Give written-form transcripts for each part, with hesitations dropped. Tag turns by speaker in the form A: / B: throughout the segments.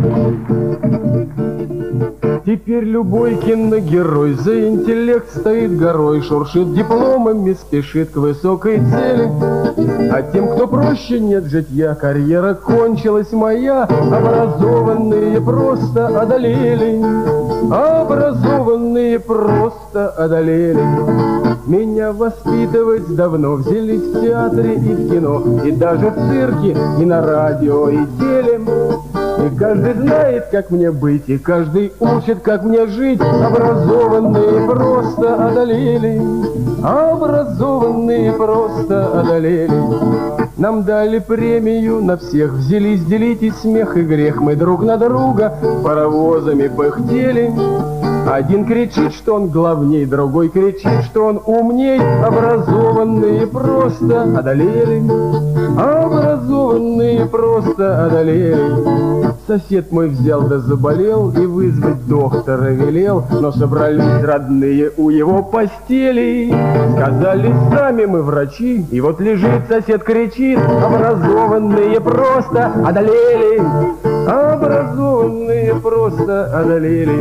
A: Теперь любой киногерой за интеллект стоит горой, шуршит дипломами, спешит к высокой цели. А тем, кто проще, нет житья, карьера кончилась моя. Образованные просто одолели, образованные просто одолели. Меня воспитывать давно взялись в театре и в кино, и даже в цирке, и на радио, и теле. И каждый знает, как мне быть, и каждый учит, как мне жить. Образованные просто одолели, образованные просто одолели. Нам дали премию, на всех взялись делить и смех, и грех. Мы друг на друга паровозами пыхтели. Один кричит, что он главней, другой кричит, что он умней. Образованные просто одолели, образованные просто одолели. Сосед мой взял да заболел и вызвать доктора велел, но собрались родные у его постели. Сказали, сами мы врачи, и вот лежит сосед, кричит: образованные просто одолели, образованные просто одолели.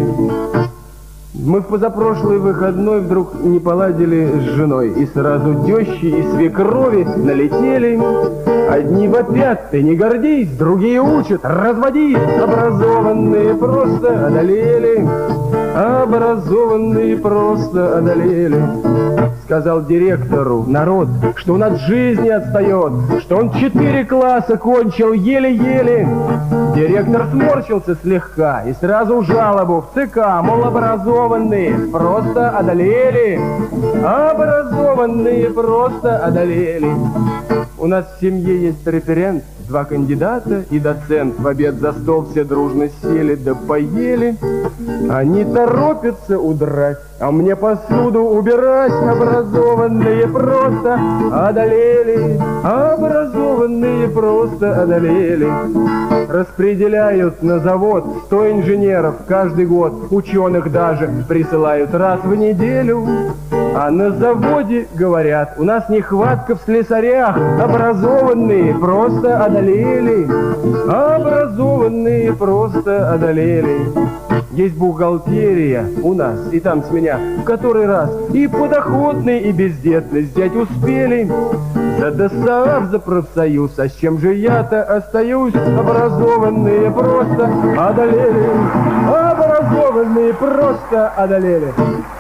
A: Мы в позапрошлый выходной вдруг не поладили с женой, и сразу тещи и свекрови налетели. Одни вопят: ты не гордись, другие учат: разводись. Образованные просто одолели, образованные просто одолели. Сказал директору народ, что он от жизни отстает, что он 4 класса кончил еле-еле. Директор сморщился слегка и сразу жалобу в ЦК, мол, образованные просто одолели, образованные просто одолели. У нас в семье есть референт, 2 кандидата и доцент. В обед за стол все дружно сели да поели. Они торопятся удрать, а мне посуду убирать. Образованные просто одолели, образованные просто одолели. Распределяют на завод 100 инженеров каждый год, ученых даже присылают раз в неделю. А на заводе говорят: у нас нехватка в слесарях. Образованные просто одолели, образованные просто одолели. Есть бухгалтерия у нас, и там с меня в который раз и подоходный, и бездетность взять успели. За ДОСААФ, за профсоюз, а с чем же я-то остаюсь? Образованные просто одолели, образованные просто одолели.